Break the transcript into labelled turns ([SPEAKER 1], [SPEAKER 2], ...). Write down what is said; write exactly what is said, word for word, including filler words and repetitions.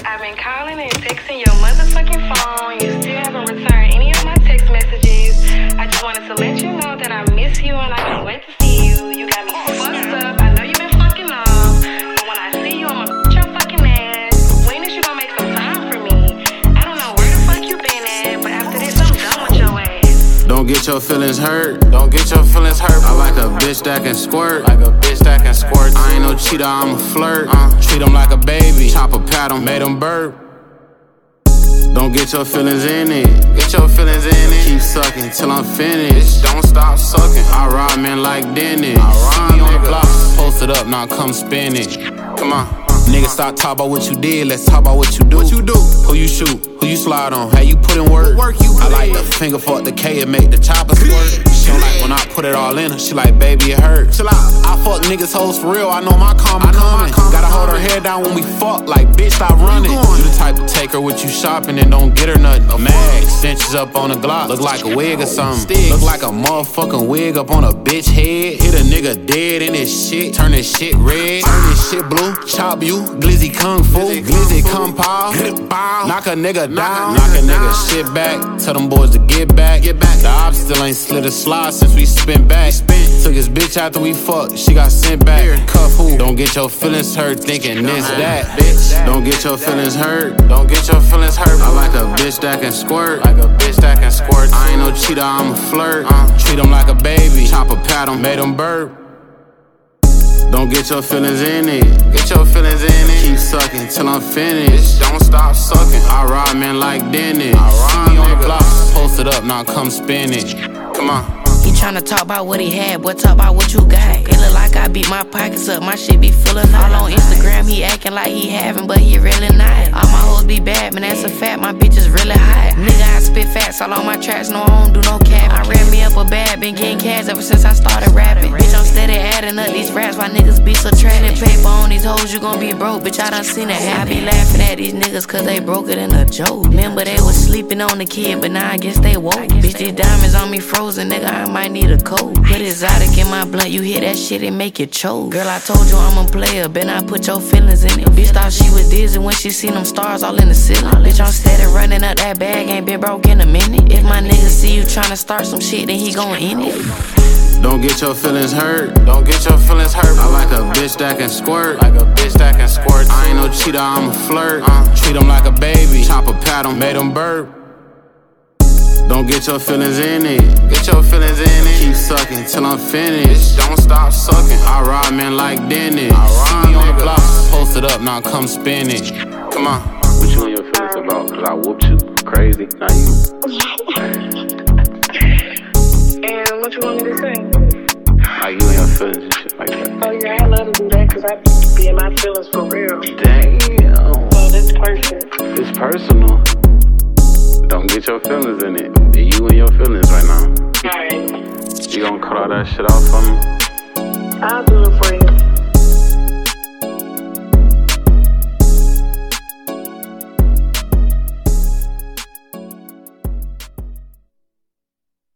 [SPEAKER 1] I've been calling and texting your motherfucking phone. You still haven't returned any of my text messages. I just wanted to let you know that I miss you and I can't wait to see you. You got me fucked up. I know you've been fucking off, but when I see you, I'ma f*** your fucking ass. When is you gonna make some time for me? I don't know where the fuck you been at, but after this, I'm done with your ass.
[SPEAKER 2] Don't get your feelings hurt. Don't get your feelings hurt. I like a bitch that can squirt. Like a bitch that can squirt. I ain't no cheater, I'm a flirt. Uh, treat him like a baby. Chop a pat him, made him burp. Don't get your feelings in it. Get your feelings in it. Keep sucking till I'm finished. Don't stop sucking. I ride men like Dennis. I ride me on the block. Post it up, now come spin it. Come on. Nigga, stop talking about what you did, let's talk about what you do. What you do? Who you shoot, who you slide on, how you put in work. work you I like the finger fuck the K and make the chopper squirt. She don't like when I put it all in her, she like, baby, it hurt. Chill out. I fuck niggas hoes for real, I know my karma coming. Gotta hold her head down when we fuck, like, bitch, stop running. You the type to take her with you shopping and don't get her nothing. A mag, extensions up on the Glock, look like a wig or something. Look like a motherfucking wig up on a bitch head. Hit a nigga dead in this shit, turn this shit red. Turn this shit blue, chop you. Glizzy Kung Fu, Glizzy Kung Pao. Knock a nigga down, knock a nigga shit back. Tell them boys to get back, get back. The ops still ain't slid a slide since we spin back. Took his bitch after we fucked, she got sent back. Cuff who? Don't get your feelings hurt thinking this, that, bitch. Don't get your feelings hurt, don't get your feelings hurt. I like a bitch that can squirt, like a bitch that can squirt. I ain't no cheater, I'm a flirt. Uh, treat him like a baby, chop a pat him, made him burp. Don't get your feelings in it. Get your feelings in it. Keep sucking till I'm finished. Don't stop sucking. I ride men like Dennis. I ride me on the block. Post it up, now come spin it. Come on.
[SPEAKER 3] He tryna talk about what he had, boy, talk about what you got. It look like I beat my pockets up, my shit be full of all on Instagram, he acting like he having, but he really not. All my hoes be bad, man, that's a fact, my bitch is really hot. Nigga, I spit facts all on my tracks, no, I don't do no cap. I ran me up a bag, been getting cash ever since I started rapping. Bitch, I'm steady adding up these raps, why niggas be so trading paper on these hoes, you gon' be broke, bitch, I done seen it happen. I be laughing at these niggas cause they broke it in a joke. Remember they was sleeping on the kid, but now I guess they woke. Bitch, these diamonds on me frozen, nigga, I might need a coat. Put exotic in my blunt, you hear that shit and make it choke. Girl, I told you I'm a player, better not put your feelings in it. Bitch thought she was dizzy when she seen them stars all in the ceiling. Bitch, I'm steady running up that bag, ain't been broke in a minute. If my nigga see you tryna start some shit, then he gon' end it.
[SPEAKER 2] Don't get your feelings hurt, don't get your feelings hurt. I like a bitch that can squirt, like a bitch that can squirt. I ain't no cheater, I'm a flirt. Uh, treat him like a baby, chop a pat him, made him burp. Don't get your feelings in it. Get your feelings in it. Keep sucking till I'm finished. Don't stop sucking. I ride men like Dennis. I ride me on the block. Post it up, now come spin it. Come on.
[SPEAKER 4] What you and your feelings about? Cause I whooped you crazy. Now you.
[SPEAKER 1] And what you want me to say?
[SPEAKER 4] Like you and your feelings and shit like that.
[SPEAKER 1] Oh yeah, I love to do that cause I be in my feelings for real.
[SPEAKER 4] Damn.
[SPEAKER 1] So this personal.
[SPEAKER 4] It's personal. Don't get your feelings in it. You and your feelings right now.
[SPEAKER 1] Alright.
[SPEAKER 4] You gonna cut all that shit off for me?
[SPEAKER 1] I'll do it for you.